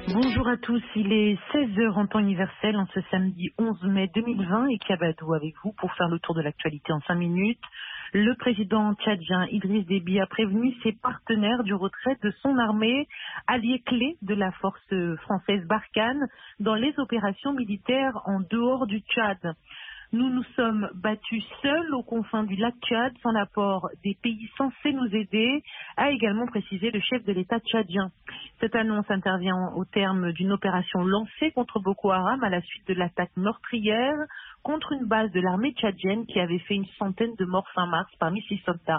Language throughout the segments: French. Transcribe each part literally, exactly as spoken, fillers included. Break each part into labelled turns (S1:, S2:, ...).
S1: Bonjour à tous, il est seize heures en temps universel en ce samedi onze mai deux mille vingt et Kiabadou avec vous pour faire le tour de l'actualité en cinq minutes. Le président tchadien Idriss Déby a prévenu ses partenaires du retrait de son armée, allié clé de la force française Barkhane, dans les opérations militaires en dehors du Tchad. Nous nous sommes battus seuls aux confins du lac Tchad sans l'apport des pays censés nous aider, a également précisé le chef de l'État tchadien. Cette annonce intervient au terme d'une opération lancée contre Boko Haram à la suite de l'attaque meurtrière contre une base de l'armée tchadienne qui avait fait une centaine de morts fin mars parmi ses soldats.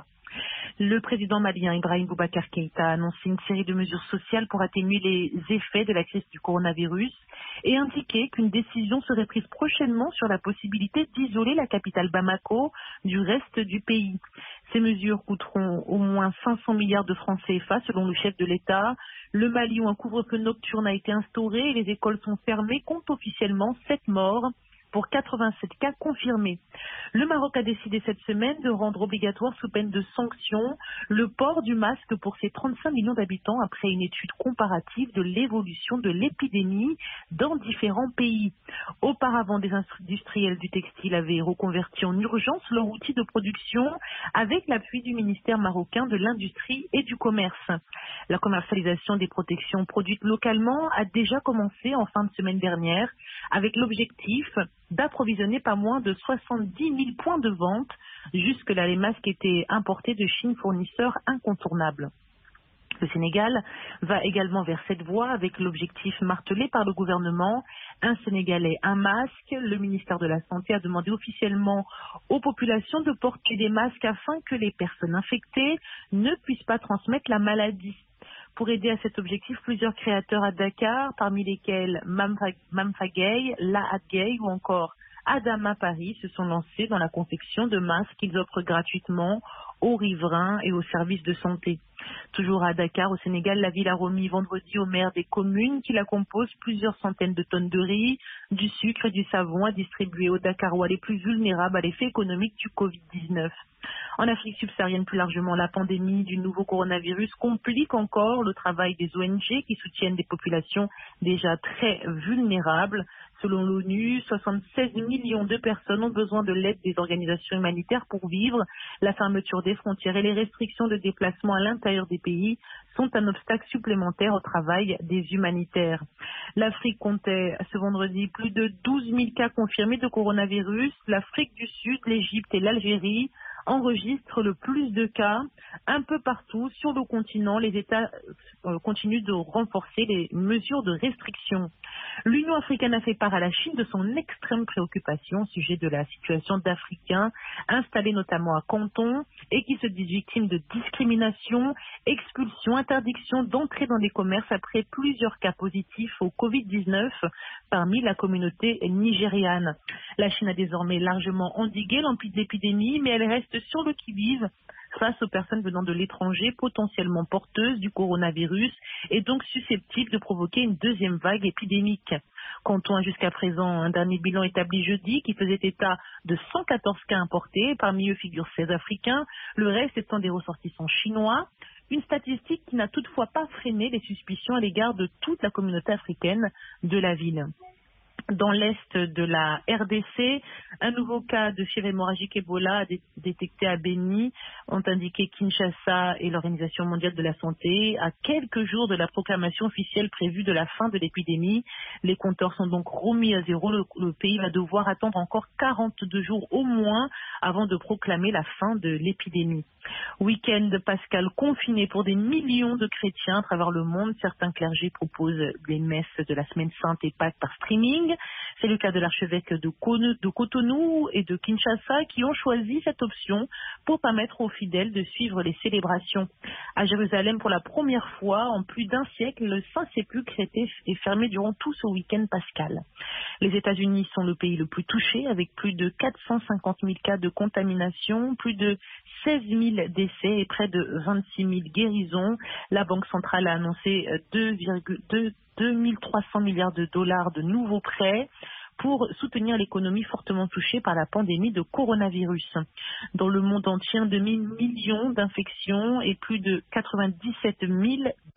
S1: Le président malien Ibrahim Boubacar Keïta a annoncé une série de mesures sociales pour atténuer les effets de la crise du coronavirus et indiqué qu'une décision serait prise prochainement sur la possibilité d'isoler la capitale Bamako du reste du pays. Ces mesures coûteront au moins cinq cents milliards de francs C F A selon le chef de l'État. Le Mali où un couvre-feu nocturne a été instauré et les écoles sont fermées compte officiellement sept morts pour quatre-vingt-sept cas confirmés. Le Maroc a décidé cette semaine de rendre obligatoire sous peine de sanctions le port du masque pour ses trente-cinq millions d'habitants après une étude comparative de l'évolution de l'épidémie dans différents pays. Auparavant, des industriels du textile avaient reconverti en urgence leur outil de production avec l'appui du ministère marocain de l'Industrie et du Commerce. La commercialisation des protections produites localement a déjà commencé en fin de semaine dernière avec l'objectif d'approvisionner pas moins de soixante-dix mille points de vente. Jusque-là, les masques étaient importés de Chine, fournisseurs incontournables. Le Sénégal va également vers cette voie avec l'objectif martelé par le gouvernement. Un Sénégalais, un masque. Le ministère de la Santé a demandé officiellement aux populations de porter des masques afin que les personnes infectées ne puissent pas transmettre la maladie. Pour aider à cet objectif, plusieurs créateurs à Dakar, parmi lesquels Mamfa Gay, Lahat Gay ou encore Adama Paris, se sont lancés dans la confection de masques qu'ils offrent gratuitement aux riverains et aux services de santé. Toujours à Dakar, au Sénégal, la ville a remis vendredi aux maires des communes qui la composent plusieurs centaines de tonnes de riz, du sucre et du savon à distribuer aux Dakarois les plus vulnérables à l'effet économique du covid dix-neuf. En Afrique subsaharienne, plus largement, la pandémie du nouveau coronavirus complique encore le travail des O N G qui soutiennent des populations déjà très vulnérables. Selon l'ONU, soixante-seize millions de personnes ont besoin de l'aide des organisations humanitaires pour vivre. La fermeture des frontières et les restrictions de déplacement à l'intérieur des pays sont un obstacle supplémentaire au travail des humanitaires. L'Afrique comptait ce vendredi plus de douze mille cas confirmés de coronavirus. L'Afrique du Sud, l'Égypte et l'Algérie enregistrent le plus de cas. Un peu partout sur le continent, les États euh, continuent de renforcer les mesures de restriction. L'Union africaine a fait part à la Chine de son extrême préoccupation au sujet de la situation d'Africains installés notamment à Canton et qui se disent victimes de discrimination, expulsion, interdiction d'entrer dans des commerces après plusieurs cas positifs au covid dix-neuf parmi la communauté nigériane. La Chine a désormais largement endigué l'épidémie, mais elle reste sur le qui-vive face aux personnes venant de l'étranger potentiellement porteuses du coronavirus et donc susceptibles de provoquer une deuxième vague épidémique. Canton a jusqu'à présent un dernier bilan établi jeudi qui faisait état de cent quatorze cas importés, parmi eux figurent seize Africains, le reste étant des ressortissants chinois. Une statistique qui n'a toutefois pas freiné les suspicions à l'égard de toute la communauté africaine de la ville. Dans l'est de la R D C, un nouveau cas de fièvre hémorragique Ebola dé- détecté à Beni, ont indiqué Kinshasa et l'Organisation mondiale de la santé. À quelques jours de la proclamation officielle prévue de la fin de l'épidémie, les compteurs sont donc remis à zéro. Le, le pays va devoir attendre encore quarante-deux jours au moins avant de proclamer la fin de l'épidémie. Week-end pascal confiné pour des millions de chrétiens à travers le monde. Certains clergés proposent des messes de la semaine sainte et Pâques par streaming. C'est le cas de l'archevêque de, Kone- de Cotonou et de Kinshasa qui ont choisi cette option pour permettre aux fidèles de suivre les célébrations. À Jérusalem, pour la première fois en plus d'un siècle, le Saint-Sépulcre était est fermé durant tout ce week-end pascal. Les États-Unis sont le pays le plus touché avec plus de quatre cent cinquante mille cas de contamination, plus de seize mille décès et près de vingt-six mille guérisons. La Banque centrale a annoncé deux mille trois cents milliards de dollars de nouveaux prêts pour soutenir l'économie fortement touchée par la pandémie de coronavirus. Dans le monde entier, deux mille millions d'infections et plus de quatre-vingt-dix-sept mille